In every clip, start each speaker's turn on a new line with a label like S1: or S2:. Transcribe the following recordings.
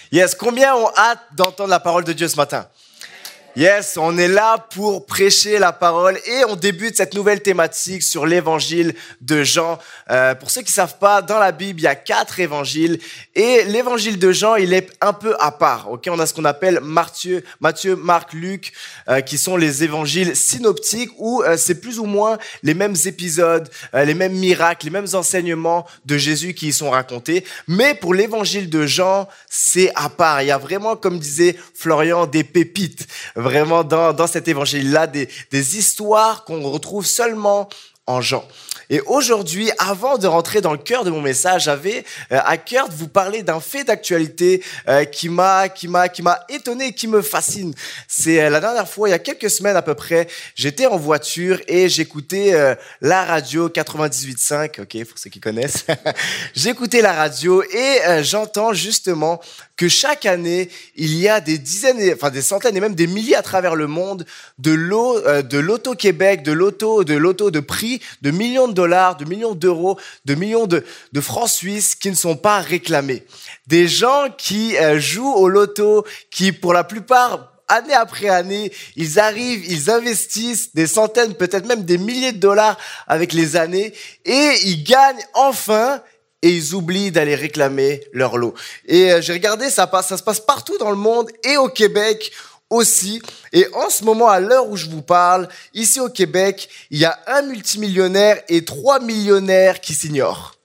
S1: Yes, combien ont hâte d'entendre la parole de Dieu ce matin? Yes, on est là pour prêcher la parole et on débute cette nouvelle thématique sur l'évangile de Jean. Pour ceux qui savent pas, dans la Bible, il y a 4 évangiles et l'évangile de Jean, il est un peu à part. Ok, on a ce qu'on appelle Matthieu, Marc, Luc, qui sont les évangiles synoptiques où c'est plus ou moins les mêmes épisodes, les mêmes miracles, les mêmes enseignements de Jésus qui y sont racontés. Mais pour l'évangile de Jean, c'est à part. Il y a vraiment, comme disait Florian, des pépites. Vraiment dans cet évangile-là, des histoires qu'on retrouve seulement en Jean. Et aujourd'hui, avant de rentrer dans le cœur de mon message, j'avais à cœur de vous parler d'un fait d'actualité qui m'a étonné et qui me fascine. C'est la dernière fois, il y a quelques semaines à peu près, j'étais en voiture et j'écoutais la radio 98.5, ok, pour ceux qui connaissent. J'écoutais la radio et j'entends justement que chaque année, il y a des dizaines, enfin des centaines et même des milliers à travers le monde de l'Auto-Québec, de l'auto de prix, de millions de dollars, de millions d'euros, de millions de francs suisses qui ne sont pas réclamés. Des gens qui jouent au loto, qui pour la plupart, année après année, ils arrivent, ils investissent des centaines, peut-être même des milliers de dollars avec les années et ils gagnent enfin. Et ils oublient d'aller réclamer leur lot. Et j'ai regardé, ça se passe partout dans le monde et au Québec aussi. Et en ce moment, à l'heure où je vous parle, ici au Québec, il y a un multimillionnaire et 3 millionnaires qui s'ignorent.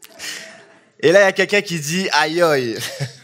S1: Et là, il y a quelqu'un qui dit « aïe aïe ».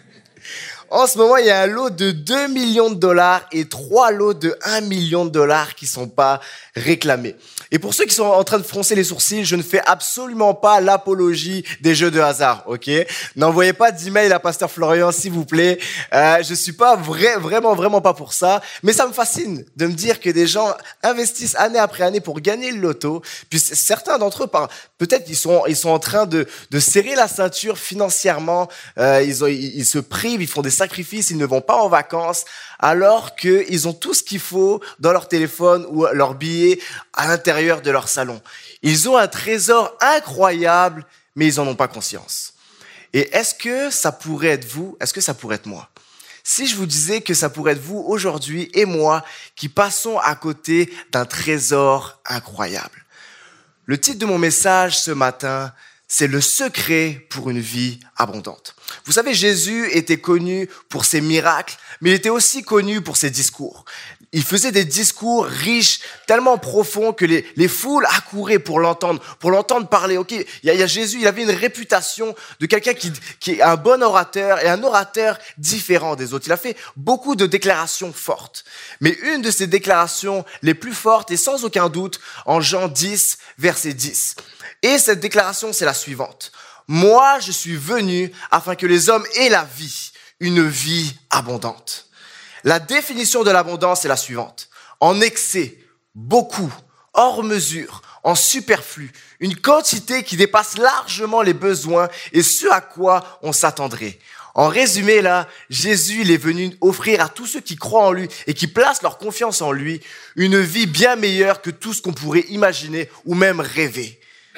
S1: En ce moment, il y a un lot de 2 millions de dollars et 3 lots de 1 million de dollars qui sont pas réclamés. Et pour ceux qui sont en train de froncer les sourcils, je ne fais absolument pas l'apologie des jeux de hasard, ok? N'envoyez pas d'email à Pasteur Florian, s'il vous plaît. Je suis pas vraiment pas pour ça. Mais ça me fascine de me dire que des gens investissent année après année pour gagner le loto. Puis certains d'entre eux, peut-être ils sont en train de serrer la ceinture financièrement. Ils se privent, ils font des sacrifices, ils ne vont pas en vacances, alors qu'ils ont tout ce qu'il faut dans leur téléphone ou leur billet à l'intérieur de leur salon. Ils ont un trésor incroyable, mais ils en ont pas conscience. Et est-ce que ça pourrait être vous? Est-ce que ça pourrait être moi? Si je vous disais que ça pourrait être vous aujourd'hui et moi qui passons à côté d'un trésor incroyable. Le titre de mon message ce matin, c'est le secret pour une vie abondante. Vous savez, Jésus était connu pour ses miracles, mais il était aussi connu pour ses discours. Il faisait des discours riches, tellement profonds que les foules accouraient pour l'entendre parler. Ok, il y a Jésus, il avait une réputation de quelqu'un qui est un bon orateur et un orateur différent des autres. Il a fait beaucoup de déclarations fortes. Mais une de ces déclarations les plus fortes est sans aucun doute en Jean 10, verset 10. Et cette déclaration, c'est la suivante. Moi, je suis venu afin que les hommes aient la vie, une vie abondante. La définition de l'abondance est la suivante. En excès, beaucoup, hors mesure, en superflu, une quantité qui dépasse largement les besoins et ce à quoi on s'attendrait. En résumé, là, Jésus, il est venu offrir à tous ceux qui croient en lui et qui placent leur confiance en lui une vie bien meilleure que tout ce qu'on pourrait imaginer ou même rêver.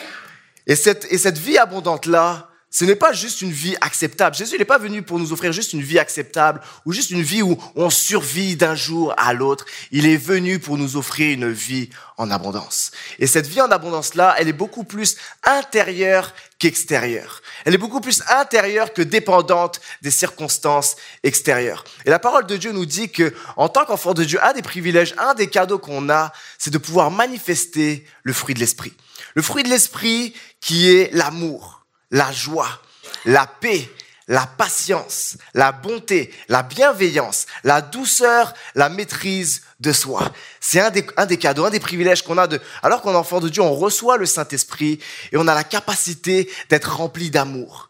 S1: Et cette vie abondante-là, ce n'est pas juste une vie acceptable. Jésus n'est pas venu pour nous offrir juste une vie acceptable ou juste une vie où on survit d'un jour à l'autre. Il est venu pour nous offrir une vie en abondance. Et cette vie en abondance-là, elle est beaucoup plus intérieure qu'extérieure. Elle est beaucoup plus intérieure que dépendante des circonstances extérieures. Et la parole de Dieu nous dit que, en tant qu'enfant de Dieu, un des privilèges, un des cadeaux qu'on a, c'est de pouvoir manifester le fruit de l'esprit. Le fruit de l'esprit qui est l'amour, la joie, la paix, la patience, la bonté, la bienveillance, la douceur, la maîtrise de soi. C'est un des cadeaux, un des privilèges qu'on a alors qu'on est enfant de Dieu, on reçoit le Saint-Esprit et on a la capacité d'être rempli d'amour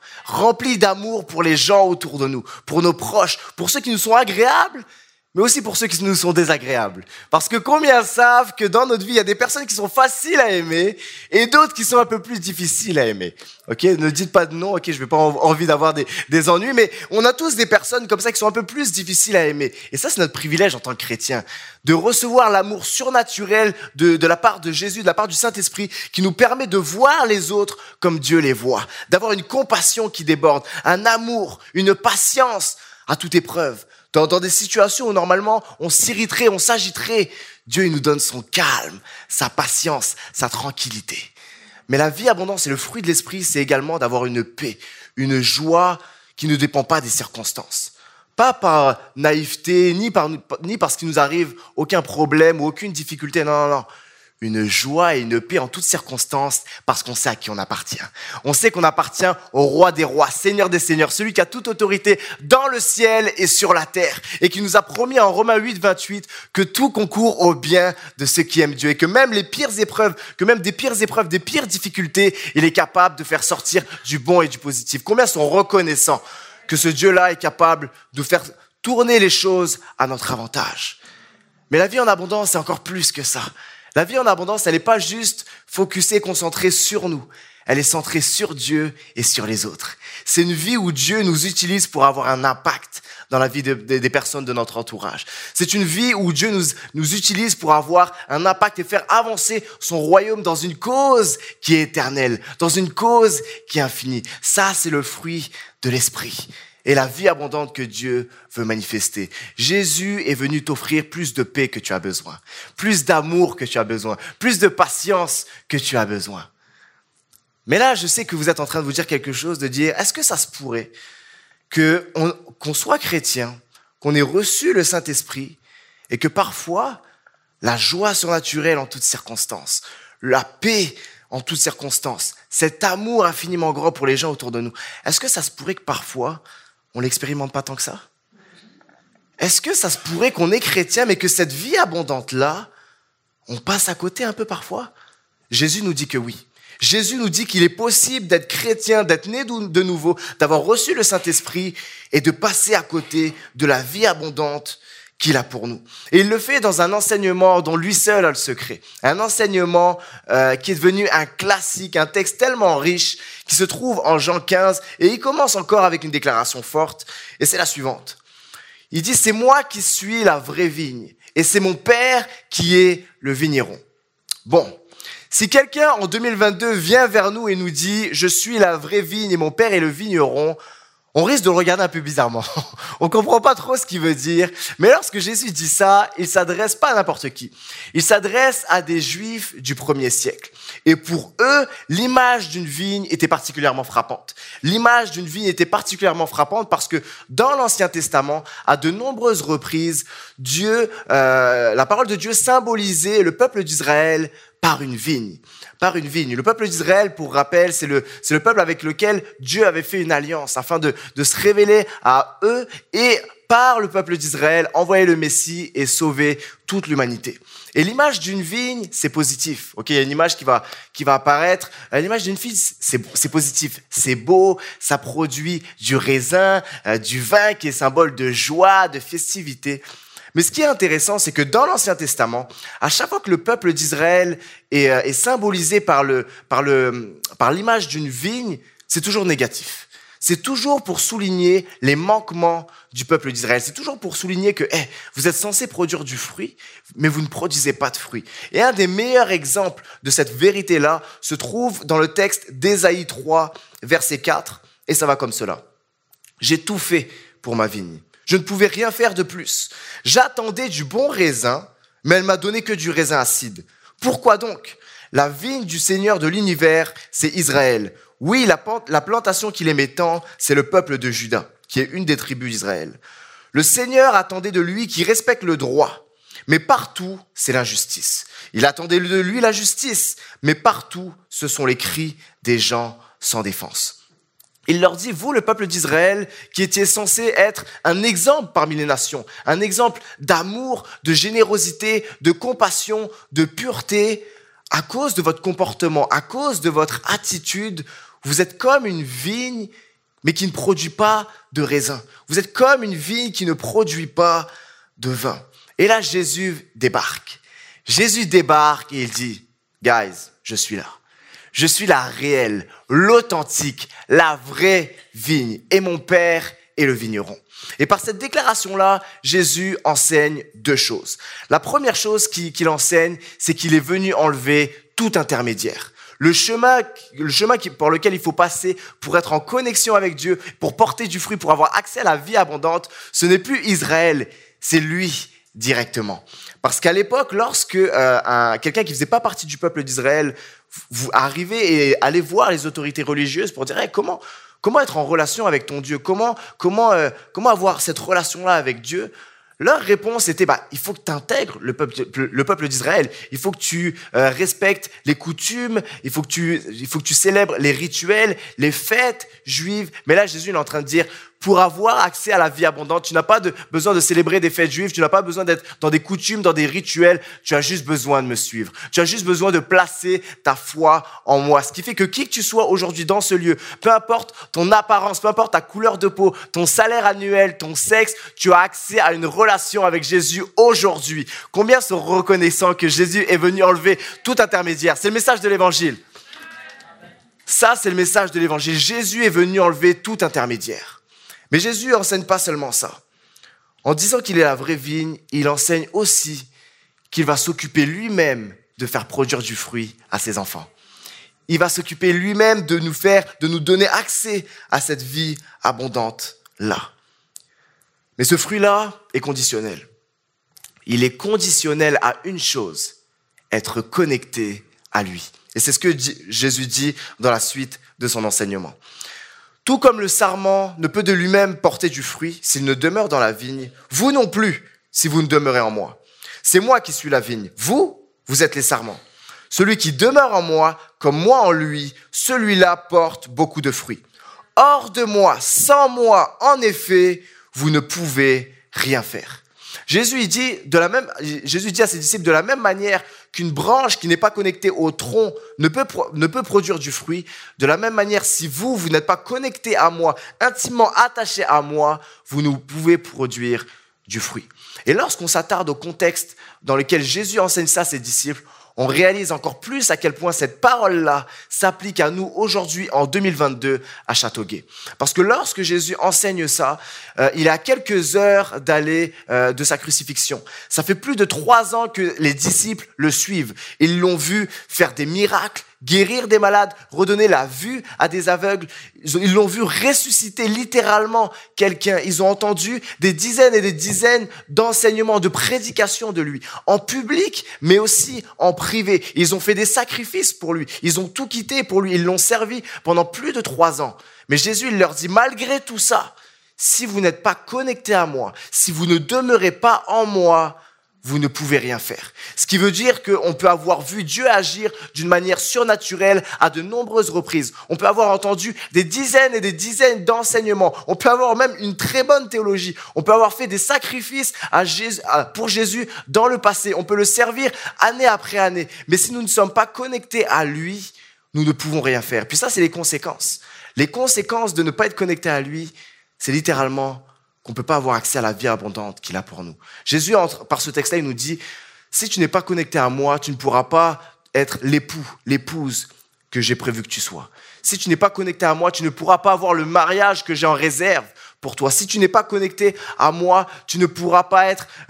S1: pour les gens autour de nous, pour nos proches, pour ceux qui nous sont agréables, mais aussi pour ceux qui nous sont désagréables. Parce que combien savent que dans notre vie, il y a des personnes qui sont faciles à aimer et d'autres qui sont un peu plus difficiles à aimer. Ok, ne dites pas de non, ok, je n'ai pas envie d'avoir des ennuis, mais on a tous des personnes comme ça qui sont un peu plus difficiles à aimer. Et ça, c'est notre privilège en tant que chrétien, de recevoir l'amour surnaturel de la part de Jésus, de la part du Saint-Esprit, qui nous permet de voir les autres comme Dieu les voit, d'avoir une compassion qui déborde, un amour, une patience, à toute épreuve. Dans des situations où normalement on s'irriterait, on s'agiterait, Dieu il nous donne son calme, sa patience, sa tranquillité. Mais la vie abondante, c'est le fruit de l'esprit, c'est également d'avoir une paix, une joie qui ne dépend pas des circonstances. Pas par naïveté, ni parce qu'il nous arrive aucun problème ou aucune difficulté, non. Une joie et une paix en toutes circonstances parce qu'on sait à qui on appartient. On sait qu'on appartient au roi des rois, Seigneur des seigneurs, celui qui a toute autorité dans le ciel et sur la terre et qui nous a promis en Romains 8, 28 que tout concourt au bien de ceux qui aiment Dieu et que même des pires épreuves, des pires difficultés, il est capable de faire sortir du bon et du positif. Combien sont reconnaissants que ce Dieu-là est capable de faire tourner les choses à notre avantage. Mais la vie en abondance, c'est encore plus que ça. La vie en abondance, elle n'est pas juste focusée, concentrée sur nous. Elle est centrée sur Dieu et sur les autres. C'est une vie où Dieu nous utilise pour avoir un impact dans la vie des personnes de notre entourage. C'est une vie où Dieu nous utilise pour avoir un impact et faire avancer son royaume dans une cause qui est éternelle, dans une cause qui est infinie. Ça, c'est le fruit de l'esprit et la vie abondante que Dieu veut manifester. Jésus est venu t'offrir plus de paix que tu as besoin, plus d'amour que tu as besoin, plus de patience que tu as besoin. Mais là, je sais que vous êtes en train de vous dire quelque chose, de dire, est-ce que ça se pourrait qu'on soit chrétien, qu'on ait reçu le Saint-Esprit et que parfois, la joie surnaturelle en toutes circonstances, la paix en toutes circonstances, cet amour infiniment grand pour les gens autour de nous, est-ce que ça se pourrait que parfois, on l'expérimente pas tant que ça? Est-ce que ça se pourrait qu'on est chrétien, mais que cette vie abondante-là, on passe à côté un peu parfois? Jésus nous dit que oui. Jésus nous dit qu'il est possible d'être chrétien, d'être né de nouveau, d'avoir reçu le Saint-Esprit et de passer à côté de la vie abondante qu'il a pour nous. Et il le fait dans un enseignement dont lui seul a le secret. Un enseignement qui est devenu un classique, un texte tellement riche qui se trouve en Jean 15. Et il commence encore avec une déclaration forte. Et c'est la suivante. Il dit, c'est moi qui suis la vraie vigne. Et c'est mon Père qui est le vigneron. Bon, si quelqu'un en 2022 vient vers nous et nous dit, je suis la vraie vigne et mon Père est le vigneron, on risque de le regarder un peu bizarrement. On comprend pas trop ce qu'il veut dire. Mais lorsque Jésus dit ça, il s'adresse pas à n'importe qui. Il s'adresse à des Juifs du 1er siècle. Et pour eux, l'image d'une vigne était particulièrement frappante. L'image d'une vigne était particulièrement frappante parce que dans l'Ancien Testament, à de nombreuses reprises, la parole de Dieu symbolisait le peuple d'Israël par une vigne. Par une vigne. Le peuple d'Israël, pour rappel, c'est le peuple avec lequel Dieu avait fait une alliance afin de se révéler à eux et par le peuple d'Israël, envoyer le Messie et sauver toute l'humanité. Et l'image d'une vigne, c'est positif. Ok, il y a une image qui va apparaître. L'image d'une vigne, c'est positif. C'est beau, ça produit du raisin, du vin qui est symbole de joie, de festivité. Mais ce qui est intéressant, c'est que dans l'Ancien Testament, à chaque fois que le peuple d'Israël est symbolisé par l'image d'une vigne, c'est toujours négatif. C'est toujours pour souligner les manquements du peuple d'Israël. C'est toujours pour souligner que vous êtes censés produire du fruit, mais vous ne produisez pas de fruit. Et un des meilleurs exemples de cette vérité-là se trouve dans le texte d'Ésaïe 3, verset 4, et ça va comme cela. « J'ai tout fait pour ma vigne. Je ne pouvais rien faire de plus. J'attendais du bon raisin, mais elle m'a donné que du raisin acide. Pourquoi donc? La vigne du Seigneur de l'univers, c'est Israël. Oui, la plantation qu'il aimait tant, c'est le peuple de Juda, qui est une des tribus d'Israël. Le Seigneur attendait de lui qu'il respecte le droit, mais partout, c'est l'injustice. Il attendait de lui la justice, mais partout, ce sont les cris des gens sans défense. Il leur dit, vous, le peuple d'Israël, qui étiez censé être un exemple parmi les nations, un exemple d'amour, de générosité, de compassion, de pureté, à cause de votre comportement, à cause de votre attitude, vous êtes comme une vigne, mais qui ne produit pas de raisin. Vous êtes comme une vigne qui ne produit pas de vin. Et là, Jésus débarque. Jésus débarque et il dit, guys, je suis là. Je suis la réelle, l'authentique, la vraie vigne. Et mon Père est le vigneron. Et par cette déclaration-là, Jésus enseigne deux choses. La première chose qu'il enseigne, c'est qu'il est venu enlever tout intermédiaire. Le chemin par lequel il faut passer pour être en connexion avec Dieu, pour porter du fruit, pour avoir accès à la vie abondante, ce n'est plus Israël, c'est lui directement. Parce qu'à l'époque, lorsque quelqu'un qui faisait pas partie du peuple d'Israël vous arrivait et allait voir les autorités religieuses pour dire hey, comment être en relation avec ton Dieu, comment avoir cette relation-là avec Dieu, leur réponse était il faut que tu intègres le peuple d'Israël, il faut que tu respectes les coutumes, il faut que tu célèbres les rituels, les fêtes juives. Mais là, Jésus est en train de dire, pour avoir accès à la vie abondante, tu n'as pas besoin de célébrer des fêtes juives, tu n'as pas besoin d'être dans des coutumes, dans des rituels, tu as juste besoin de me suivre. Tu as juste besoin de placer ta foi en moi. Ce qui fait que qui que tu sois aujourd'hui dans ce lieu, peu importe ton apparence, peu importe ta couleur de peau, ton salaire annuel, ton sexe, tu as accès à une relation avec Jésus aujourd'hui. Combien sont reconnaissants que Jésus est venu enlever tout intermédiaire? C'est le message de l'évangile. Ça, c'est le message de l'évangile. Jésus est venu enlever tout intermédiaire. Mais Jésus n'enseigne pas seulement ça. En disant qu'il est la vraie vigne, il enseigne aussi qu'il va s'occuper lui-même de faire produire du fruit à ses enfants. Il va s'occuper lui-même de nous donner accès à cette vie abondante-là. Mais ce fruit-là est conditionnel. Il est conditionnel à une chose, être connecté à lui. Et c'est ce que Jésus dit dans la suite de son enseignement. Tout comme le sarment ne peut de lui-même porter du fruit s'il ne demeure dans la vigne, vous non plus si vous ne demeurez en moi. C'est moi qui suis la vigne. Vous êtes les sarments. Celui qui demeure en moi, comme moi en lui, celui-là porte beaucoup de fruits. Hors de moi, sans moi, en effet, vous ne pouvez rien faire. Jésus dit à ses disciples de la même manière qu'une branche qui n'est pas connectée au tronc ne peut produire du fruit. De la même manière, si vous n'êtes pas connecté à moi, intimement attaché à moi, vous ne pouvez produire du fruit. Et lorsqu'on s'attarde au contexte dans lequel Jésus enseigne ça à ses disciples, on réalise encore plus à quel point cette parole-là s'applique à nous aujourd'hui en 2022 à Châteauguay. Parce que lorsque Jésus enseigne ça, il est à quelques heures d'aller de sa crucifixion. Ça fait plus de 3 ans que les disciples le suivent. Ils l'ont vu faire des miracles, guérir des malades, redonner la vue à des aveugles. Ils l'ont vu ressusciter littéralement quelqu'un. Ils ont entendu des dizaines et des dizaines d'enseignements, de prédications de lui, en public, mais aussi en privé. Ils ont fait des sacrifices pour lui. Ils ont tout quitté pour lui. Ils l'ont servi pendant plus de 3 ans. Mais Jésus, il leur dit, malgré tout ça, si vous n'êtes pas connectés à moi, si vous ne demeurez pas en moi, vous ne pouvez rien faire. Ce qui veut dire qu'on peut avoir vu Dieu agir d'une manière surnaturelle à de nombreuses reprises. On peut avoir entendu des dizaines et des dizaines d'enseignements. On peut avoir même une très bonne théologie. On peut avoir fait des sacrifices pour Jésus dans le passé. On peut le servir année après année. Mais si nous ne sommes pas connectés à lui, nous ne pouvons rien faire. Puis ça, c'est les conséquences. Les conséquences de ne pas être connecté à lui, c'est littéralement qu'on ne peut pas avoir accès à la vie abondante qu'il a pour nous. Jésus, par ce texte-là, il nous dit, si tu n'es pas connecté à moi, tu ne pourras pas être l'époux, l'épouse que j'ai prévu que tu sois. Si tu n'es pas connecté à moi, tu ne pourras pas avoir le mariage que j'ai en réserve pour toi. Si tu n'es pas connecté à moi, tu ne pourras pas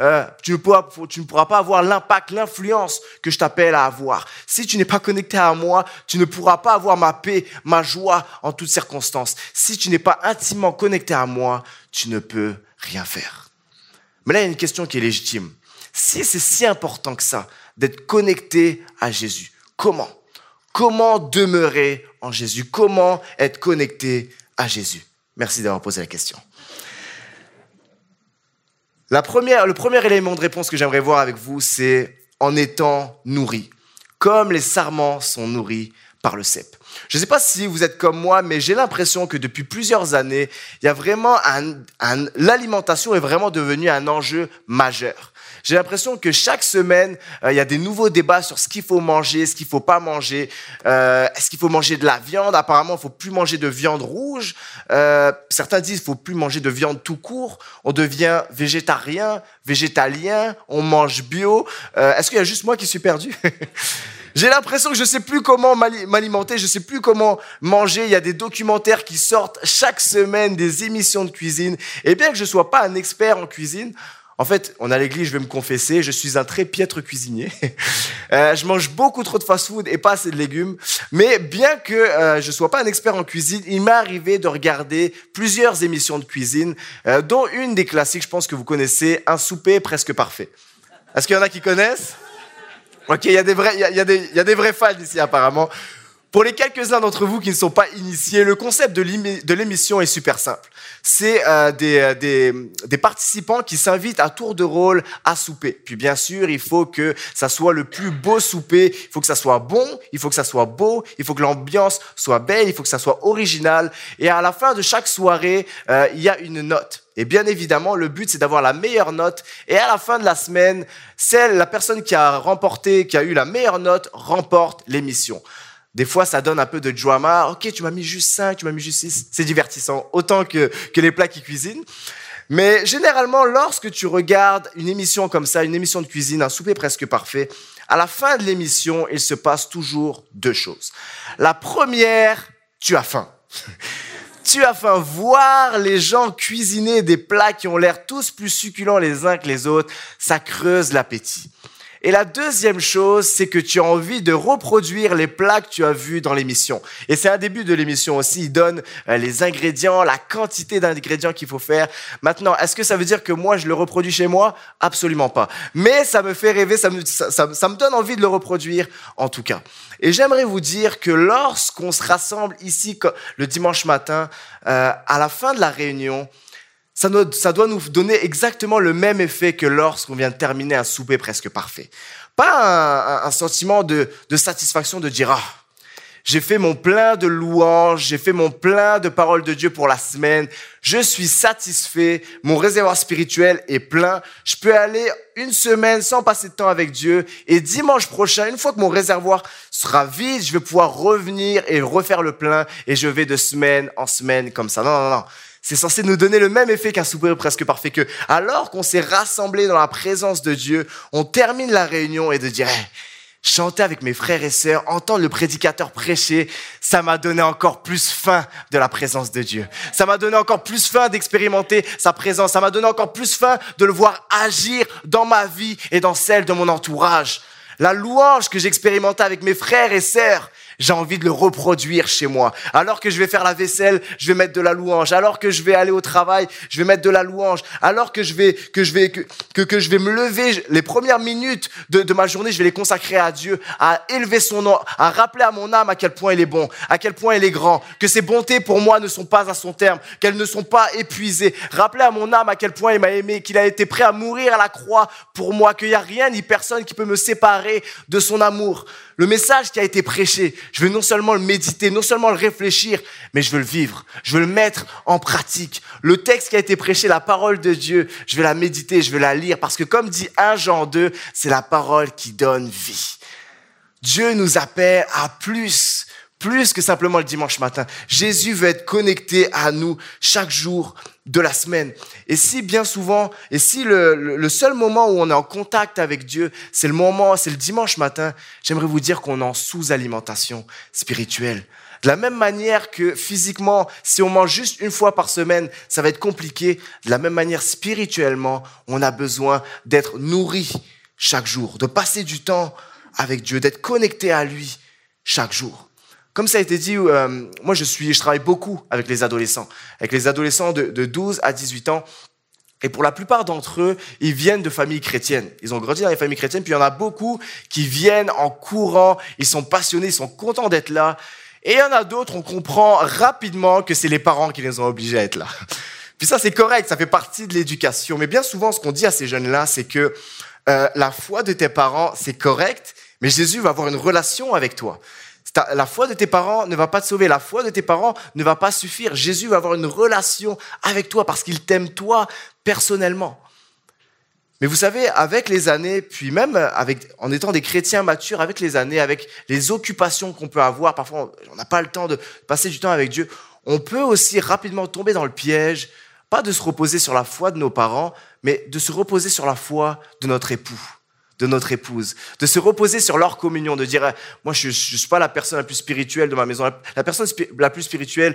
S1: avoir l'impact, l'influence que je t'appelle à avoir. Si tu n'es pas connecté à moi, tu ne pourras pas avoir ma paix, ma joie en toutes circonstances. Si tu n'es pas intimement connecté à moi, tu ne peux rien faire. Mais là, il y a une question qui est légitime. Si c'est si important que ça, d'être connecté à Jésus, comment demeurer en Jésus? Comment être connecté à Jésus? Merci d'avoir posé la question. Le premier élément de réponse que j'aimerais voir avec vous, c'est en étant nourri, comme les sarments sont nourris par le cep. Je ne sais pas si vous êtes comme moi, mais j'ai l'impression que depuis plusieurs années, il y a vraiment l'alimentation est vraiment devenue un enjeu majeur. J'ai l'impression que chaque semaine, il y a des nouveaux débats sur ce qu'il faut manger, ce qu'il faut pas manger. Est-ce qu'il faut manger de la viande? Apparemment, il faut plus manger de viande rouge. Certains disent qu'il faut plus manger de viande tout court. On devient végétarien, végétalien, on mange bio. Est-ce qu'il y a juste moi qui suis perdu? J'ai l'impression que je sais plus comment m'alimenter, je sais plus comment manger. Il y a des documentaires qui sortent chaque semaine, des émissions de cuisine. Et bien que je sois pas un expert en cuisine, En fait, on est à l'église, je vais me confesser, je suis un très piètre cuisinier. Je mange beaucoup trop de fast-food et pas assez de légumes. Mais bien que je sois pas un expert en cuisine, il m'est arrivé de regarder plusieurs émissions de cuisine, dont une des classiques, je pense que vous connaissez, Un souper presque parfait. Est-ce qu'il y en a qui connaissent? Ok, il y a des vrais fans ici apparemment. Pour les quelques-uns d'entre vous qui ne sont pas initiés, le concept de l'émission est super simple. C'est des participants qui s'invitent à tour de rôle à souper. Puis bien sûr, il faut que ça soit le plus beau souper, il faut que ça soit bon, il faut que ça soit beau, il faut que l'ambiance soit belle, il faut que ça soit original. Et à la fin de chaque soirée, il y a une note. Et bien évidemment, le but, c'est d'avoir la meilleure note. Et à la fin de la semaine, la personne qui a eu la meilleure note, remporte l'émission. Des fois, ça donne un peu de drama. Ok, tu m'as mis juste 5, tu m'as mis juste 6. C'est divertissant, autant que les plats qu'ils cuisinent. Mais généralement, lorsque tu regardes une émission comme ça, une émission de cuisine, un souper presque parfait, à la fin de l'émission, il se passe toujours 2 choses. La première, tu as faim. Tu as faim. Voir les gens cuisiner des plats qui ont l'air tous plus succulents les uns que les autres, ça creuse l'appétit. Et la deuxième chose, c'est que tu as envie de reproduire les plats que tu as vus dans l'émission. Et c'est un début de l'émission aussi. Il donne les ingrédients, la quantité d'ingrédients qu'il faut faire. Maintenant, est-ce que ça veut dire que moi, je le reproduis chez moi? Absolument pas. Mais ça me fait rêver, ça me donne envie de le reproduire en tout cas. Et j'aimerais vous dire que lorsqu'on se rassemble ici le dimanche matin, à la fin de la réunion, ça doit nous donner exactement le même effet que lorsqu'on vient de terminer un souper presque parfait. Pas un sentiment de satisfaction de dire « Ah, j'ai fait mon plein de louanges, j'ai fait mon plein de paroles de Dieu pour la semaine, je suis satisfait, mon réservoir spirituel est plein, je peux aller une semaine sans passer de temps avec Dieu et dimanche prochain, une fois que mon réservoir sera vide, je vais pouvoir revenir et refaire le plein et je vais de semaine en semaine comme ça. » Non. C'est censé nous donner le même effet qu'un souper presque parfait, que alors qu'on s'est rassemblés dans la présence de Dieu, on termine la réunion et de dire hey, chanter avec mes frères et sœurs, entendre le prédicateur prêcher, ça m'a donné encore plus faim de la présence de Dieu. Ça m'a donné encore plus faim d'expérimenter sa présence. Ça m'a donné encore plus faim de le voir agir dans ma vie et dans celle de mon entourage. La louange que j'expérimentais avec mes frères et sœurs, j'ai envie de le reproduire chez moi. Alors que je vais faire la vaisselle, je vais mettre de la louange. Alors que je vais aller au travail, je vais mettre de la louange. Alors que je vais me lever, les premières minutes de ma journée, je vais les consacrer à Dieu, à élever son nom, à rappeler à mon âme à quel point il est bon, à quel point il est grand, que ses bontés pour moi ne sont pas à son terme, qu'elles ne sont pas épuisées. Rappeler à mon âme à quel point il m'a aimé, qu'il a été prêt à mourir à la croix pour moi, qu'il n'y a rien ni personne qui peut me séparer de son amour. Le message qui a été prêché, je veux non seulement le méditer, non seulement le réfléchir, mais je veux le vivre, je veux le mettre en pratique. Le texte qui a été prêché, la parole de Dieu, je vais la méditer, je vais la lire, parce que comme dit 1 Jean 2, c'est la parole qui donne vie. Dieu nous appelle à plus que simplement le dimanche matin. Jésus veut être connecté à nous chaque jour de la semaine. Et si bien souvent, et si le seul moment où on est en contact avec Dieu, c'est le dimanche matin, j'aimerais vous dire qu'on est en sous-alimentation spirituelle. De la même manière que physiquement, si on mange juste une fois par semaine, ça va être compliqué. De la même manière, spirituellement, on a besoin d'être nourri chaque jour, de passer du temps avec Dieu, d'être connecté à lui chaque jour. Comme ça a été dit, moi je travaille beaucoup avec les adolescents de 12 à 18 ans. Et pour la plupart d'entre eux, ils viennent de familles chrétiennes. Ils ont grandi dans les familles chrétiennes, puis il y en a beaucoup qui viennent en courant, ils sont passionnés, ils sont contents d'être là. Et il y en a d'autres, on comprend rapidement que c'est les parents qui les ont obligés à être là. Puis ça, c'est correct, ça fait partie de l'éducation. Mais bien souvent, ce qu'on dit à ces jeunes-là, c'est que la foi de tes parents, c'est correct, mais Jésus va avoir une relation avec toi. La foi de tes parents ne va pas te sauver. La foi de tes parents ne va pas suffire. Jésus va avoir une relation avec toi parce qu'il t'aime toi personnellement. Mais vous savez, avec les années, puis même en étant des chrétiens matures, avec les années, avec les occupations qu'on peut avoir, parfois on n'a pas le temps de passer du temps avec Dieu, on peut aussi rapidement tomber dans le piège, pas de se reposer sur la foi de nos parents, mais de se reposer sur la foi de notre époux, de notre épouse, de se reposer sur leur communion, de dire moi je suis pas la personne la plus spirituelle de ma maison, la personne la plus spirituelle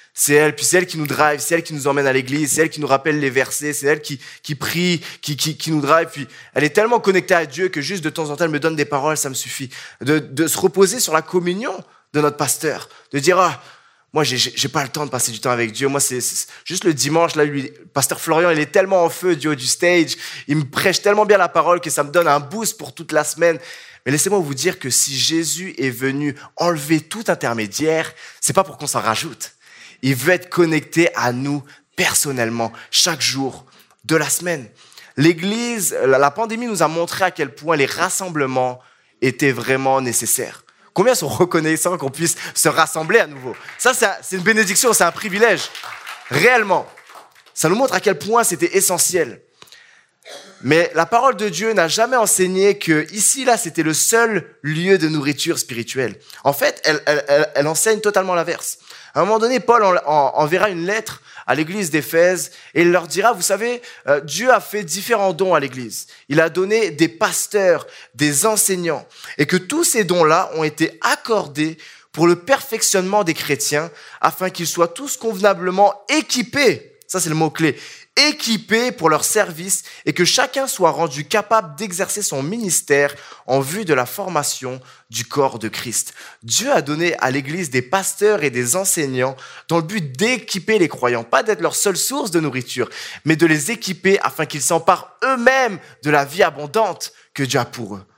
S1: C'est elle, puis c'est elle qui nous drive, c'est elle qui nous emmène à l'église, c'est elle qui nous rappelle les versets, c'est elle qui prie, qui nous drive. Puis elle est tellement connectée à Dieu que juste de temps en temps, elle me donne des paroles, ça me suffit. De se reposer sur la communion de notre pasteur, de dire moi j'ai pas le temps de passer du temps avec Dieu. Moi c'est juste le dimanche là, lui, pasteur Florian, il est tellement en feu du haut du stage, il me prêche tellement bien la parole que ça me donne un boost pour toute la semaine. Mais laissez-moi vous dire que si Jésus est venu enlever tout intermédiaire, c'est pas pour qu'on s'en rajoute. Il veut être connecté à nous personnellement, chaque jour de la semaine. L'Église, la pandémie nous a montré à quel point les rassemblements étaient vraiment nécessaires. Combien sont reconnaissants qu'on puisse se rassembler à nouveau? Ça, c'est une bénédiction, c'est un privilège. Réellement. Ça nous montre à quel point c'était essentiel. Mais la parole de Dieu n'a jamais enseigné que ici, là, c'était le seul lieu de nourriture spirituelle. En fait, elle enseigne totalement l'inverse. À un moment donné, Paul enverra une lettre à l'église d'Éphèse et il leur dira, vous savez, Dieu a fait différents dons à l'église. Il a donné des pasteurs, des enseignants et que tous ces dons-là ont été accordés pour le perfectionnement des chrétiens afin qu'ils soient tous convenablement équipés. Ça, c'est le mot-clé. Équipés pour leur service et que chacun soit rendu capable d'exercer son ministère en vue de la formation du corps de Christ. Dieu a donné à l'Église des pasteurs et des enseignants dans le but d'équiper les croyants, pas d'être leur seule source de nourriture, mais de les équiper afin qu'ils s'emparent eux-mêmes de la vie abondante que Dieu a pour eux.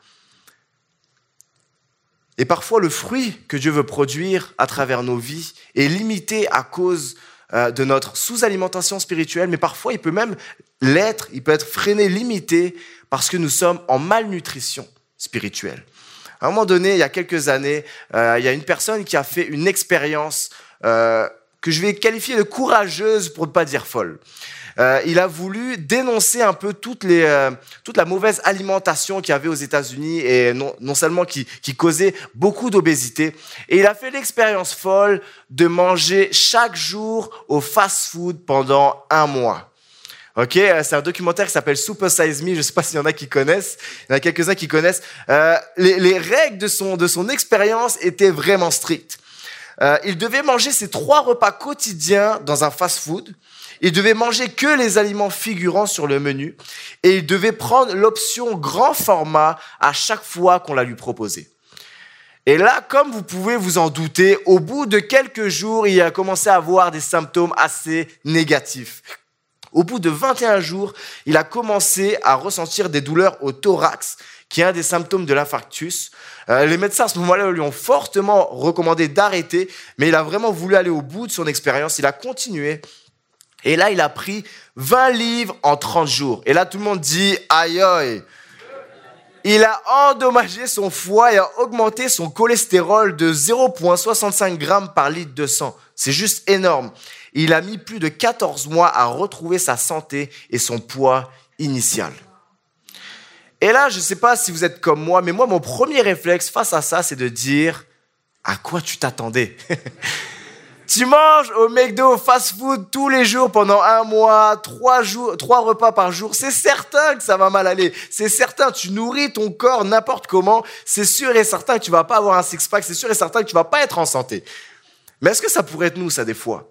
S1: Et parfois, le fruit que Dieu veut produire à travers nos vies est limité à cause de notre sous-alimentation spirituelle, mais parfois il peut même l'être, il peut être freiné, limité, parce que nous sommes en malnutrition spirituelle. À un moment donné, il y a quelques années, il y a une personne qui a fait une expérience que je vais qualifier de courageuse pour ne pas dire folle. Il a voulu dénoncer un peu toute la mauvaise alimentation qu'il y avait aux États-Unis et non seulement qui causait beaucoup d'obésité. Et il a fait l'expérience folle de manger chaque jour au fast-food pendant 1 mois. Ok, c'est un documentaire qui s'appelle Super Size Me. Je ne sais pas s'il y en a qui connaissent. Il y en a quelques-uns qui connaissent. Les règles de son expérience étaient vraiment strictes. Il devait manger ses 3 repas quotidiens dans un fast-food. Il devait manger que les aliments figurant sur le menu et il devait prendre l'option grand format à chaque fois qu'on la lui proposait. Et là, comme vous pouvez vous en douter, au bout de quelques jours, il a commencé à avoir des symptômes assez négatifs. Au bout de 21 jours, il a commencé à ressentir des douleurs au thorax, qui est un des symptômes de l'infarctus. Les médecins à ce moment-là lui ont fortement recommandé d'arrêter, mais il a vraiment voulu aller au bout de son expérience. Il a continué. Et là, il a pris 20 livres en 30 jours. Et là, tout le monde dit « aïe aïe ». Il a endommagé son foie et a augmenté son cholestérol de 0,65 grammes par litre de sang. C'est juste énorme. Il a mis plus de 14 mois à retrouver sa santé et son poids initial. Et là, je ne sais pas si vous êtes comme moi, mais moi, mon premier réflexe face à ça, c'est de dire « à quoi tu t'attendais ?» Tu manges au McDo, au fast-food tous les jours pendant 1 mois, 3 repas par jour. C'est certain que ça va mal aller. C'est certain, tu nourris ton corps n'importe comment. C'est sûr et certain que tu vas pas avoir un six-pack. C'est sûr et certain que tu vas pas être en santé. Mais est-ce que ça pourrait être nous, ça, des fois?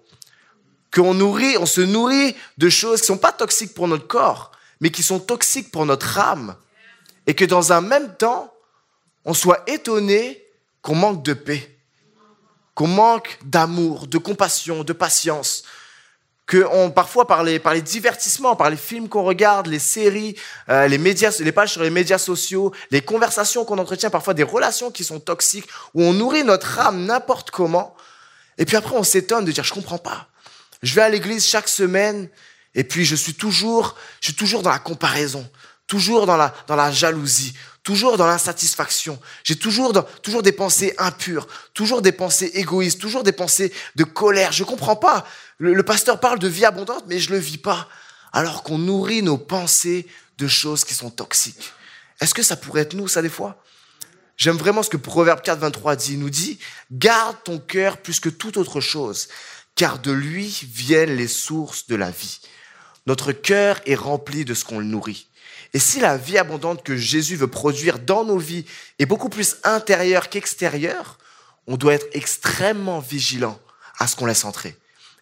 S1: On se nourrit de choses qui sont pas toxiques pour notre corps, mais qui sont toxiques pour notre âme. Et que dans un même temps, on soit étonné qu'on manque de paix. Qu'on manque d'amour, de compassion, de patience, que parfois par les divertissements, par les films qu'on regarde, les séries, les pages sur les médias sociaux, les conversations qu'on entretient, parfois des relations qui sont toxiques, où on nourrit notre âme n'importe comment, et puis après on s'étonne de dire je comprends pas. Je vais à l'église chaque semaine, et puis je suis toujours dans la comparaison, toujours dans la jalousie, toujours dans l'insatisfaction. J'ai toujours des pensées impures, toujours des pensées égoïstes, toujours des pensées de colère. Je comprends pas. Le pasteur parle de vie abondante, mais je le vis pas. Alors qu'on nourrit nos pensées de choses qui sont toxiques. Est-ce que ça pourrait être nous, ça, des fois? J'aime vraiment ce que Proverbe 4, 23 dit. Il nous dit, garde ton cœur plus que toute autre chose, car de lui viennent les sources de la vie. Notre cœur est rempli de ce qu'on le nourrit. Et si la vie abondante que Jésus veut produire dans nos vies est beaucoup plus intérieure qu'extérieure, on doit être extrêmement vigilant à ce qu'on laisse entrer.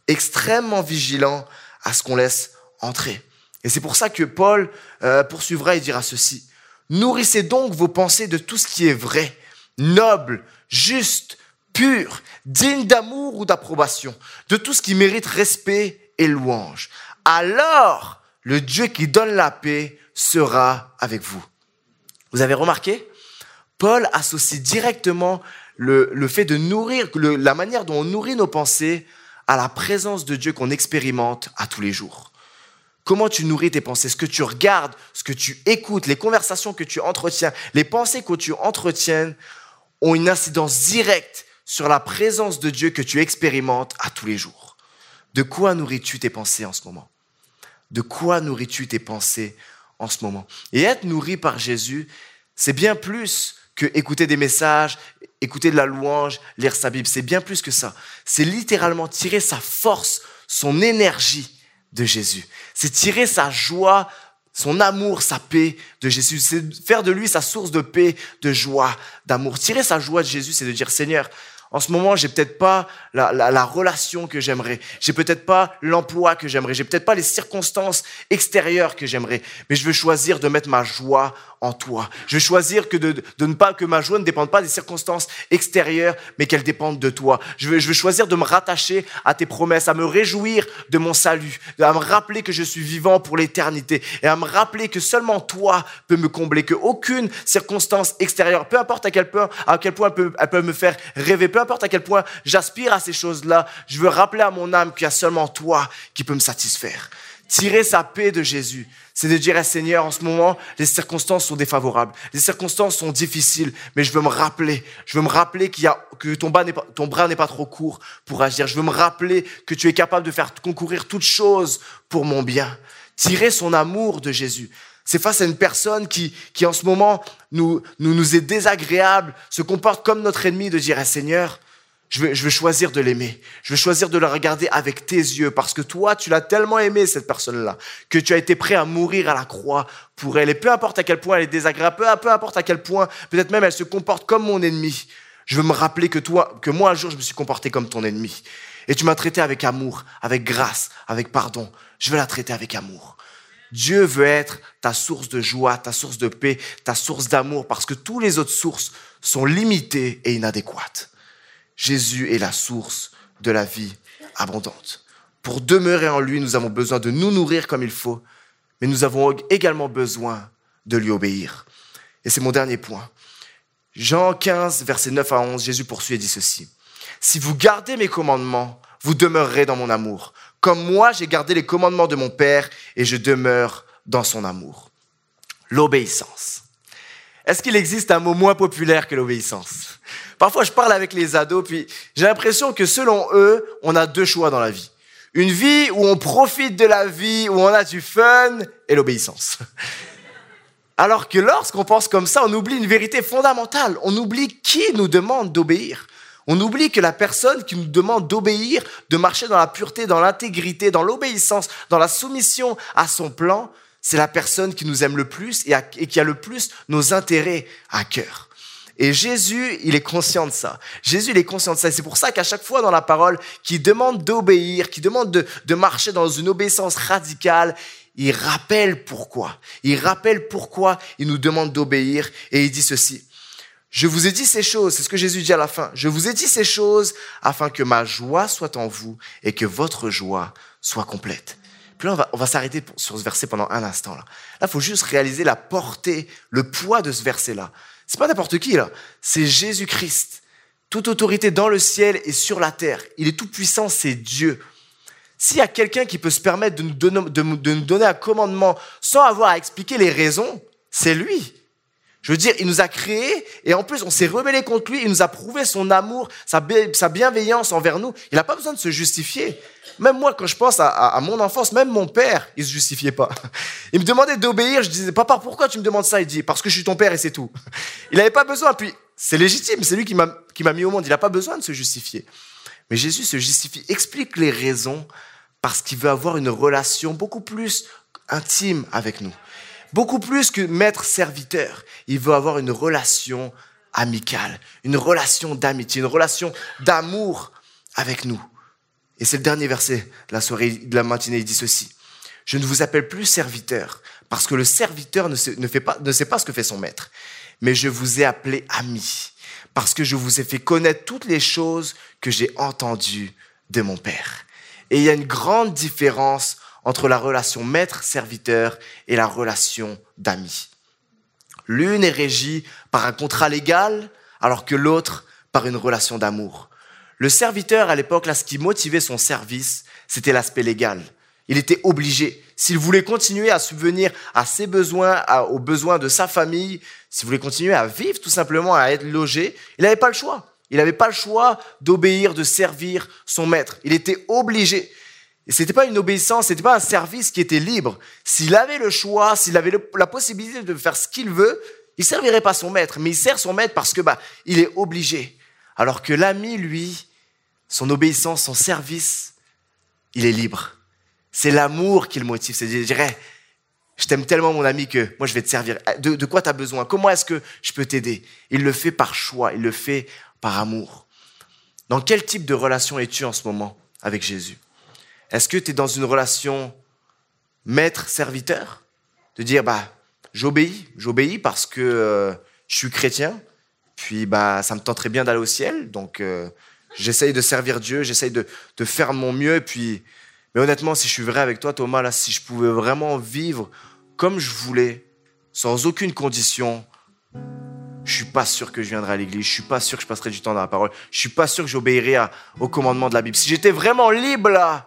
S1: extrêmement vigilants à ce qu'on laisse entrer. Et c'est pour ça que Paul poursuivra et dira ceci. Nourrissez donc vos pensées de tout ce qui est vrai, noble, juste, pur, digne d'amour ou d'approbation, de tout ce qui mérite respect et louange. Alors, le Dieu qui donne la paix sera avec vous. Vous avez remarqué? Paul associe directement le fait de nourrir, la manière dont on nourrit nos pensées à la présence de Dieu qu'on expérimente à tous les jours. Comment tu nourris tes pensées? Ce que tu regardes, ce que tu écoutes, les conversations que tu entretiens, les pensées que tu entretiens ont une incidence directe sur la présence de Dieu que tu expérimentes à tous les jours. De quoi nourris-tu tes pensées en ce moment? De quoi nourris-tu tes pensées en ce moment? Et être nourri par Jésus, c'est bien plus que écouter des messages, écouter de la louange, lire sa Bible. C'est bien plus que ça. C'est littéralement tirer sa force, son énergie de Jésus. C'est tirer sa joie, son amour, sa paix de Jésus. C'est faire de lui sa source de paix, de joie, d'amour. Tirer sa joie de Jésus, c'est de dire, Seigneur, en ce moment, j'ai peut-être pas la relation que j'aimerais. J'ai peut-être pas l'emploi que j'aimerais. J'ai peut-être pas les circonstances extérieures que j'aimerais. Mais je veux choisir de mettre ma joie en toi. Je veux choisir de ne pas, que ma joie ne dépende pas des circonstances extérieures, mais qu'elle dépende de toi. Je veux choisir de me rattacher à tes promesses, à me réjouir de mon salut, à me rappeler que je suis vivant pour l'éternité et à me rappeler que seulement toi peux me combler, que aucune circonstance extérieure, peu importe à quel point elle peut me faire rêver, peu importe à quel point j'aspire à ces choses-là, je veux rappeler à mon âme qu'il y a seulement toi qui peux me satisfaire. Tirer sa paix de Jésus, c'est de dire, Seigneur, en ce moment, les circonstances sont défavorables, les circonstances sont difficiles, mais je veux me rappeler que ton bras n'est pas trop court pour agir. Je veux me rappeler que tu es capable de faire concourir toutes choses pour mon bien. Tirer son amour de Jésus. C'est face à une personne qui en ce moment nous est désagréable, se comporte comme notre ennemi, de dire, Seigneur, je veux choisir de l'aimer. Je veux choisir de la regarder avec tes yeux parce que toi, tu l'as tellement aimé, cette personne-là, que tu as été prêt à mourir à la croix pour elle. Et peu importe à quel point elle est désagréable, peu importe à quel point, peut-être même elle se comporte comme mon ennemi. Je veux me rappeler que moi, un jour, je me suis comporté comme ton ennemi. Et tu m'as traité avec amour, avec grâce, avec pardon. Je veux la traiter avec amour. Dieu veut être ta source de joie, ta source de paix, ta source d'amour, parce que toutes les autres sources sont limitées et inadéquates. Jésus est la source de la vie abondante. Pour demeurer en lui, nous avons besoin de nous nourrir comme il faut, mais nous avons également besoin de lui obéir. Et c'est mon dernier point. Jean 15, versets 9 à 11, Jésus poursuit et dit ceci. « Si vous gardez mes commandements, vous demeurerez dans mon amour. Comme moi, j'ai gardé les commandements de mon Père et je demeure dans son amour. » L'obéissance. Est-ce qu'il existe un mot moins populaire que l'obéissance? Parfois, je parle avec les ados, puis j'ai l'impression que selon eux, on a deux choix dans la vie. Une vie où on profite de la vie, où on a du fun, et l'obéissance. Alors que lorsqu'on pense comme ça, on oublie une vérité fondamentale. On oublie qui nous demande d'obéir. On oublie que la personne qui nous demande d'obéir, de marcher dans la pureté, dans l'intégrité, dans l'obéissance, dans la soumission à son plan, c'est la personne qui nous aime le plus et qui a le plus nos intérêts à cœur. Et Jésus, il est conscient de ça. Jésus, il est conscient de ça. Et c'est pour ça qu'à chaque fois dans la parole, qu'il demande d'obéir, qu'il demande de marcher dans une obéissance radicale, il rappelle pourquoi. Il rappelle pourquoi il nous demande d'obéir. Et il dit ceci. Je vous ai dit ces choses, c'est ce que Jésus dit à la fin. Je vous ai dit ces choses afin que ma joie soit en vous et que votre joie soit complète. Puis là, on va s'arrêter sur ce verset pendant un instant. Là, il faut juste réaliser la portée, le poids de ce verset-là. C'est pas n'importe qui, là. C'est Jésus-Christ. Toute autorité dans le ciel et sur la terre. Il est tout puissant, c'est Dieu. S'il y a quelqu'un qui peut se permettre de nous donner un commandement sans avoir à expliquer les raisons, c'est lui. Je veux dire, il nous a créés et en plus, on s'est rebellé contre lui. Il nous a prouvé son amour, sa bienveillance envers nous. Il n'a pas besoin de se justifier. Même moi, quand je pense à mon enfance, même mon père, il ne se justifiait pas. Il me demandait d'obéir. Je disais, papa, pourquoi tu me demandes ça? Il dit, parce que je suis ton père et c'est tout. Il n'avait pas besoin. Puis, c'est légitime. C'est lui qui m'a mis au monde. Il n'a pas besoin de se justifier. Mais Jésus se justifie, explique les raisons parce qu'il veut avoir une relation beaucoup plus intime avec nous. Beaucoup plus que maître-serviteur, il veut avoir une relation amicale, une relation d'amitié, une relation d'amour avec nous. Et c'est le dernier verset de la soirée, de la matinée, il dit ceci. Je ne vous appelle plus serviteur, parce que le serviteur ne sait pas ce que fait son maître. Mais je vous ai appelé ami, parce que je vous ai fait connaître toutes les choses que j'ai entendues de mon Père. Et il y a une grande différence entre la relation maître-serviteur et la relation d'ami. L'une est régie par un contrat légal, alors que l'autre par une relation d'amour. Le serviteur, à l'époque, là, ce qui motivait son service, c'était l'aspect légal. Il était obligé. S'il voulait continuer à subvenir à ses besoins, aux besoins de sa famille, s'il voulait continuer à vivre, tout simplement, à être logé, il n'avait pas le choix. Il n'avait pas le choix d'obéir, de servir son maître. Il était obligé. Et c'était pas une obéissance, c'était pas un service qui était libre. S'il avait le choix, s'il avait la possibilité de faire ce qu'il veut, il servirait pas son maître, mais il sert son maître parce que il est obligé. Alors que l'ami, lui, son obéissance, son service, il est libre. C'est l'amour qui le motive. C'est de dire, je t'aime tellement mon ami que moi je vais te servir. De quoi tu as besoin? Comment est-ce que je peux t'aider? Il le fait par choix, il le fait par amour. Dans quel type de relation es-tu en ce moment avec Jésus? Est-ce que tu es dans une relation maître-serviteur? De dire, j'obéis parce que je suis chrétien, puis ça me tenterait bien d'aller au ciel, donc j'essaye de servir Dieu, j'essaye de faire de mon mieux, mais honnêtement, si je suis vrai avec toi, Thomas, là, si je pouvais vraiment vivre comme je voulais, sans aucune condition, je suis pas sûr que je viendrai à l'église, je suis pas sûr que je passerai du temps dans la parole, je suis pas sûr que j'obéirai au commandement de la Bible. Si j'étais vraiment libre, là,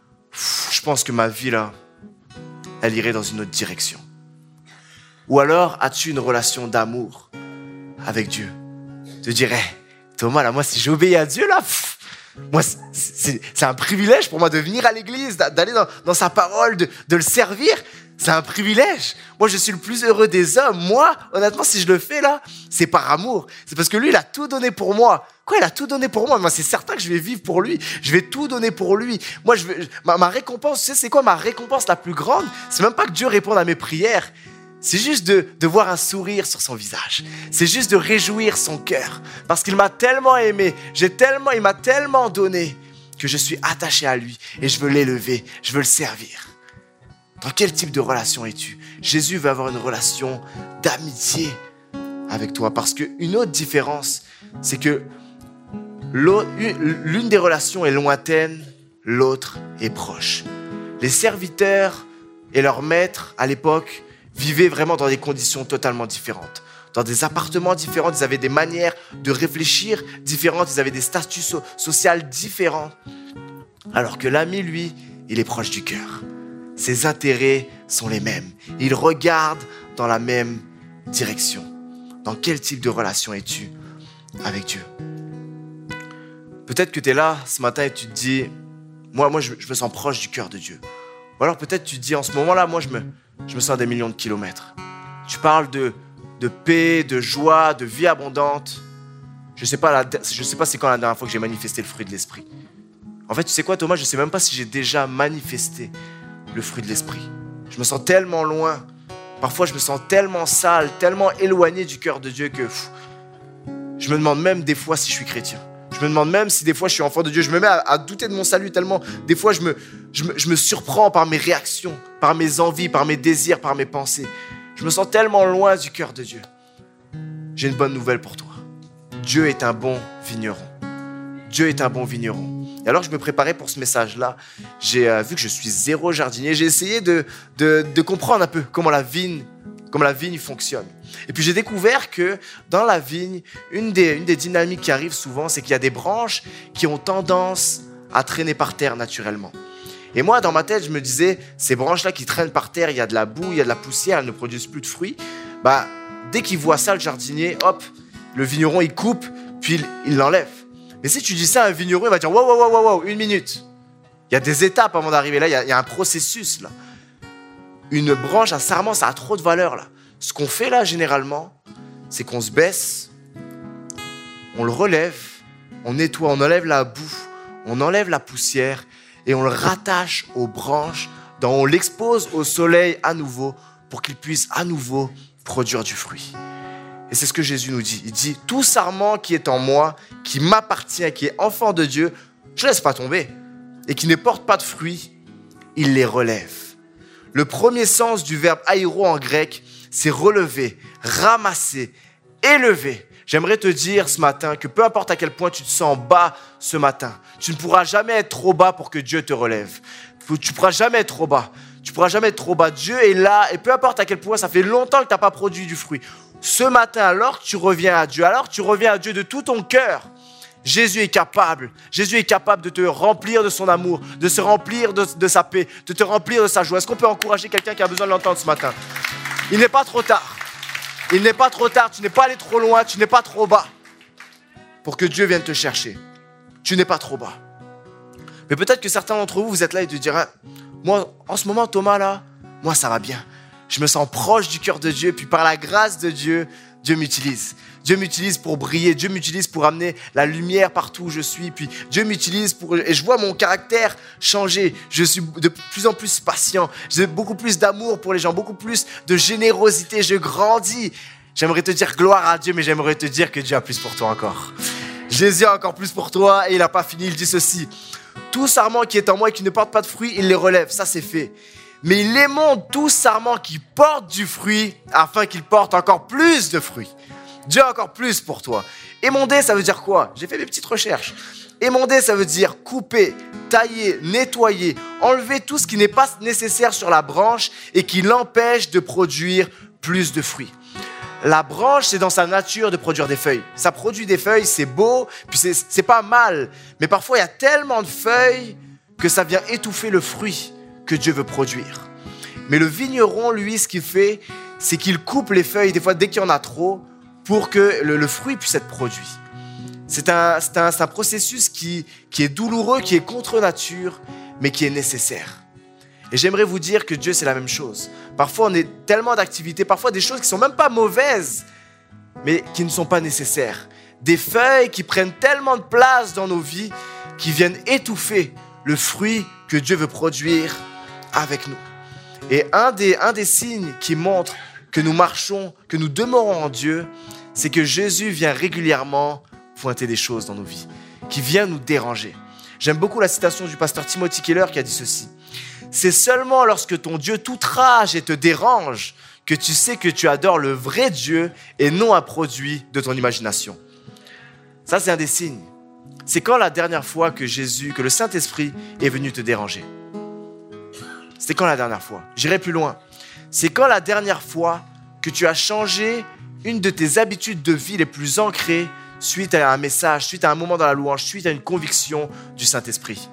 S1: je pense que ma vie, là, elle irait dans une autre direction. Ou alors, as-tu une relation d'amour avec Dieu? Te dire, Thomas, là, moi, si j'obéis à Dieu, là, moi, c'est un privilège pour moi de venir à l'église, d'aller dans sa parole, de le servir. C'est un privilège. Moi, je suis le plus heureux des hommes. Moi, honnêtement, si je le fais là, c'est par amour. C'est parce que lui, il a tout donné pour moi. Quoi, il a tout donné pour moi? Moi, c'est certain que je vais vivre pour lui. Je vais tout donner pour lui. Moi, ma récompense, tu sais, c'est quoi ma récompense la plus grande? C'est même pas que Dieu réponde à mes prières. C'est juste de voir un sourire sur son visage. C'est juste de réjouir son cœur. Parce qu'il m'a tellement aimé, il m'a tellement donné que je suis attaché à lui et je veux l'élever, je veux le servir. Dans quel type de relation es-tu? Jésus veut avoir une relation d'amitié avec toi. Parce qu'une autre différence, c'est que l'une des relations est lointaine, l'autre est proche. Les serviteurs et leurs maîtres, à l'époque, vivaient vraiment dans des conditions totalement différentes. Dans des appartements différents, ils avaient des manières de réfléchir différentes, ils avaient des statuts sociaux différents. Alors que l'ami, lui, il est proche du cœur. Ses intérêts sont les mêmes. Il regarde dans la même direction. Dans quel type de relation es-tu avec Dieu? Peut-être que tu es là ce matin et tu te dis, moi je me sens proche du cœur de Dieu. Ou alors peut-être tu te dis, en ce moment-là, moi je me sens à des millions de kilomètres. Tu parles de paix, de joie, de vie abondante. Je sais pas c'est quand la dernière fois que j'ai manifesté le fruit de l'esprit. En fait, tu sais quoi, Thomas, je sais même pas si j'ai déjà manifesté le fruit de l'esprit. Je me sens tellement loin. Parfois, je me sens tellement sale, tellement éloigné du cœur de Dieu que je me demande même des fois si je suis chrétien. Je me demande même si des fois je suis enfant de Dieu. Je me mets à douter de mon salut tellement des fois je me surprends par mes réactions, par mes envies, par mes désirs, par mes pensées. Je me sens tellement loin du cœur de Dieu. J'ai une bonne nouvelle pour toi. Dieu est un bon vigneron. Dieu est un bon vigneron. Et alors je me préparais pour ce message-là. J'ai vu que je suis zéro jardinier. J'ai essayé de comprendre un peu comment la vigne fonctionne. Et puis j'ai découvert que dans la vigne, une des dynamiques qui arrivent souvent, c'est qu'il y a des branches qui ont tendance à traîner par terre naturellement. Et moi, dans ma tête, je me disais, ces branches-là qui traînent par terre, il y a de la boue, il y a de la poussière, elles ne produisent plus de fruits. Dès qu'il voit ça, le jardinier, hop, le vigneron, il coupe, puis il l'enlève. Mais si tu dis ça à un vigneron, il va dire, wow, une minute. Il y a des étapes avant d'arriver là, il y a un processus là. Une branche, un sarment, ça a trop de valeur là. Ce qu'on fait là, généralement, c'est qu'on se baisse, on le relève, on nettoie, on enlève la boue, on enlève la poussière et on le rattache aux branches, on l'expose au soleil à nouveau pour qu'il puisse à nouveau produire du fruit. Et c'est ce que Jésus nous dit. Il dit, tout sarment qui est en moi, qui m'appartient, qui est enfant de Dieu, je ne laisse pas tomber. et qui ne portent pas de fruits, il les relève. Le premier sens du verbe airo en grec, c'est relever, ramasser, élever. J'aimerais te dire ce matin que peu importe à quel point tu te sens bas ce matin, tu ne pourras jamais être trop bas pour que Dieu te relève. Tu ne pourras jamais être trop bas. Tu ne pourras jamais être trop bas. Dieu est là et peu importe à quel point ça fait longtemps que tu n'as pas produit du fruit. Ce matin, alors que tu reviens à Dieu, alors que tu reviens à Dieu de tout ton cœur, Jésus est capable de te remplir de son amour, de se remplir de sa paix, de te remplir de sa joie. Est-ce qu'on peut encourager quelqu'un qui a besoin de l'entendre ce matin? Il n'est pas trop tard. Il n'est pas trop tard, tu n'es pas allé trop loin, tu n'es pas trop bas pour que Dieu vienne te chercher. Tu n'es pas trop bas. Mais peut-être que certains d'entre vous, vous êtes là et te direz, moi, en ce moment, Thomas, là, moi, ça va bien. Je me sens proche du cœur de Dieu, puis par la grâce de Dieu, Dieu m'utilise. Dieu m'utilise pour briller, Dieu m'utilise pour amener la lumière partout où je suis, puis Dieu m'utilise et je vois mon caractère changer. Je suis de plus en plus patient, j'ai beaucoup plus d'amour pour les gens, beaucoup plus de générosité, je grandis. J'aimerais te dire gloire à Dieu, mais j'aimerais te dire que Dieu a plus pour toi encore. Jésus a encore plus pour toi et il n'a pas fini, il dit ceci. Tout sarment qui est en moi et qui ne porte pas de fruit, il les relève, ça c'est fait. Mais il émonde tout sarment qui porte du fruit afin qu'il porte encore plus de fruits. Dieu a encore plus pour toi. Émonder, ça veut dire quoi? J'ai fait mes petites recherches. Émonder, ça veut dire couper, tailler, nettoyer, enlever tout ce qui n'est pas nécessaire sur la branche et qui l'empêche de produire plus de fruits. La branche, c'est dans sa nature de produire des feuilles. Ça produit des feuilles, c'est beau, puis c'est pas mal. Mais parfois, il y a tellement de feuilles que ça vient étouffer le fruit que Dieu veut produire. Mais le vigneron, lui, ce qu'il fait, c'est qu'il coupe les feuilles, des fois, dès qu'il y en a trop, pour que le fruit puisse être produit. C'est un processus qui est douloureux, qui est contre nature, mais qui est nécessaire. Et j'aimerais vous dire que Dieu, c'est la même chose. Parfois, on a tellement d'activités, parfois des choses qui ne sont même pas mauvaises, mais qui ne sont pas nécessaires. Des feuilles qui prennent tellement de place dans nos vies, qui viennent étouffer le fruit que Dieu veut produire avec nous. Et un des signes qui montre que nous marchons, que nous demeurons en Dieu, c'est que Jésus vient régulièrement pointer des choses dans nos vies, qui vient nous déranger. J'aime beaucoup la citation du pasteur Timothy Keller qui a dit ceci. C'est seulement lorsque ton Dieu t'outrage et te dérange que tu sais que tu adores le vrai Dieu et non un produit de ton imagination. Ça, c'est un des signes. C'est quand la dernière fois que le Saint-Esprit est venu te déranger? C'était quand la dernière fois? J'irai plus loin. C'est quand la dernière fois que tu as changé une de tes habitudes de vie les plus ancrées suite à un message, suite à un moment dans la louange, suite à une conviction du Saint-Esprit.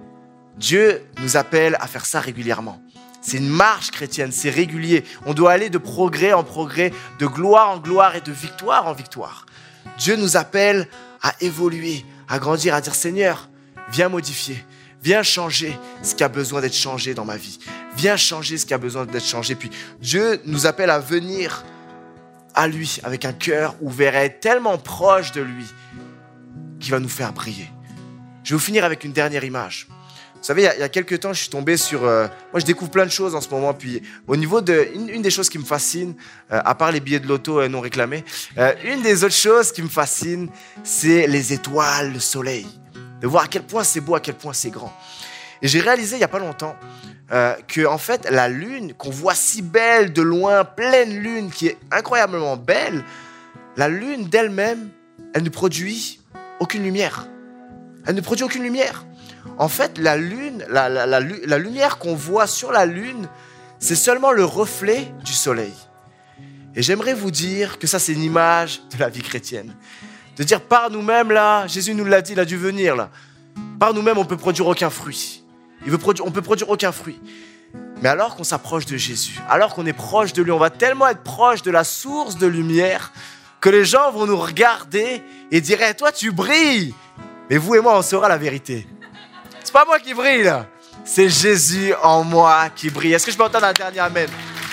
S1: Dieu nous appelle à faire ça régulièrement. C'est une marche chrétienne, c'est régulier. On doit aller de progrès en progrès, de gloire en gloire et de victoire en victoire. Dieu nous appelle à évoluer, à grandir, à dire « Seigneur, viens modifier, viens changer ce qui a besoin d'être changé dans ma vie. Viens changer ce qui a besoin d'être changé. » Puis Dieu nous appelle à venir à lui avec un cœur ouvert, à être tellement proche de lui qu'il va nous faire briller. Je vais vous finir avec une dernière image. Vous savez, il y a quelques temps, je suis tombé sur... moi, je découvre plein de choses en ce moment. Puis, au niveau de... Une des choses qui me fascine, à part les billets de loto non réclamés, une des autres choses qui me fascine, c'est les étoiles, le soleil. De voir à quel point c'est beau, à quel point c'est grand. Et j'ai réalisé il n'y a pas longtemps que, en fait, la lune, qu'on voit si belle de loin, pleine lune, qui est incroyablement belle, la lune d'elle-même, elle ne produit aucune lumière. Elle ne produit aucune lumière. En fait, la lune, la lumière qu'on voit sur la lune, c'est seulement le reflet du soleil. Et j'aimerais vous dire que ça, c'est une image de la vie chrétienne. De dire par nous-mêmes, là, Jésus nous l'a dit, il a dû venir, là. Par nous-mêmes, on ne peut produire aucun fruit. On ne peut produire aucun fruit. Mais alors qu'on s'approche de Jésus, alors qu'on est proche de lui, on va tellement être proche de la source de lumière que les gens vont nous regarder et dire hey, « Toi, tu brilles !» Mais vous et moi, on saura la vérité. C'est pas moi qui brille, là. C'est Jésus en moi qui brille. Est-ce que je peux entendre un dernier amen?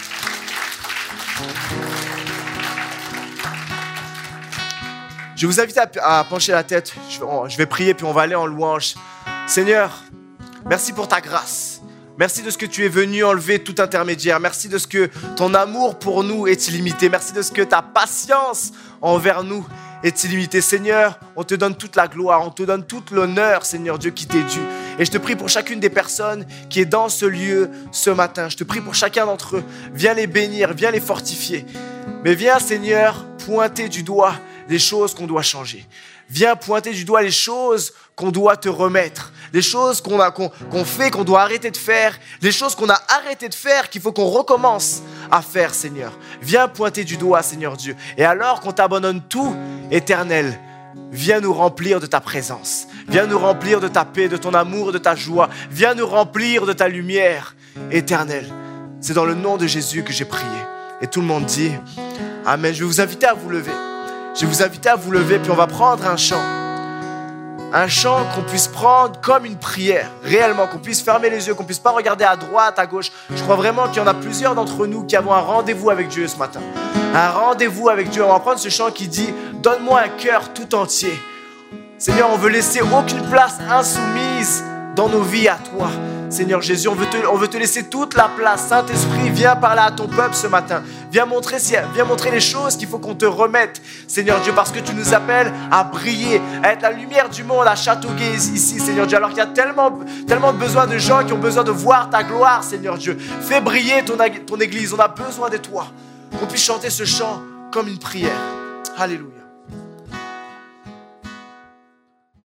S1: Je vous invite à pencher la tête. Je vais prier, puis on va aller en louange. Seigneur, merci pour ta grâce. Merci de ce que tu es venu enlever tout intermédiaire. Merci de ce que ton amour pour nous est illimité. Merci de ce que ta patience envers nous est illimité. Seigneur, on te donne toute la gloire, on te donne tout l'honneur, Seigneur Dieu, qui t'est dû. Et je te prie pour chacune des personnes qui est dans ce lieu ce matin. Je te prie pour chacun d'entre eux. Viens les bénir, viens les fortifier. Mais viens, Seigneur, pointer du doigt les choses qu'on doit changer. Viens pointer du doigt les choses qu'on doit te remettre, les choses qu'on fait, qu'on doit arrêter de faire, les choses qu'on a arrêté de faire, qu'il faut qu'on recommence à faire, Seigneur. Viens pointer du doigt, Seigneur Dieu. Et alors qu'on t'abandonne tout, Éternel, viens nous remplir de ta présence. Viens nous remplir de ta paix, de ton amour, de ta joie. Viens nous remplir de ta lumière, Éternel. C'est dans le nom de Jésus que j'ai prié. Et tout le monde dit Amen. Je vais vous inviter à vous lever. Je vais vous inviter à vous lever, puis on va prendre un chant. Un chant qu'on puisse prendre comme une prière, réellement, qu'on puisse fermer les yeux, qu'on puisse pas regarder à droite, à gauche. Je crois vraiment qu'il y en a plusieurs d'entre nous qui avons un rendez-vous avec Dieu ce matin. Un rendez-vous avec Dieu. On va prendre ce chant qui dit « Donne-moi un cœur tout entier ». Seigneur, on veut laisser aucune place insoumise dans nos vies à toi. Seigneur Jésus, on veut te laisser toute la place. Saint-Esprit, viens parler à ton peuple ce matin. Viens montrer les choses qu'il faut qu'on te remette, Seigneur Dieu, parce que tu nous appelles à briller, à être la lumière du monde, à Châteauguay ici, Seigneur Dieu. Alors qu'il y a tellement besoin de gens qui ont besoin de voir ta gloire, Seigneur Dieu. Fais briller ton église, on a besoin de toi. Qu'on puisse chanter ce chant comme une prière. Alléluia.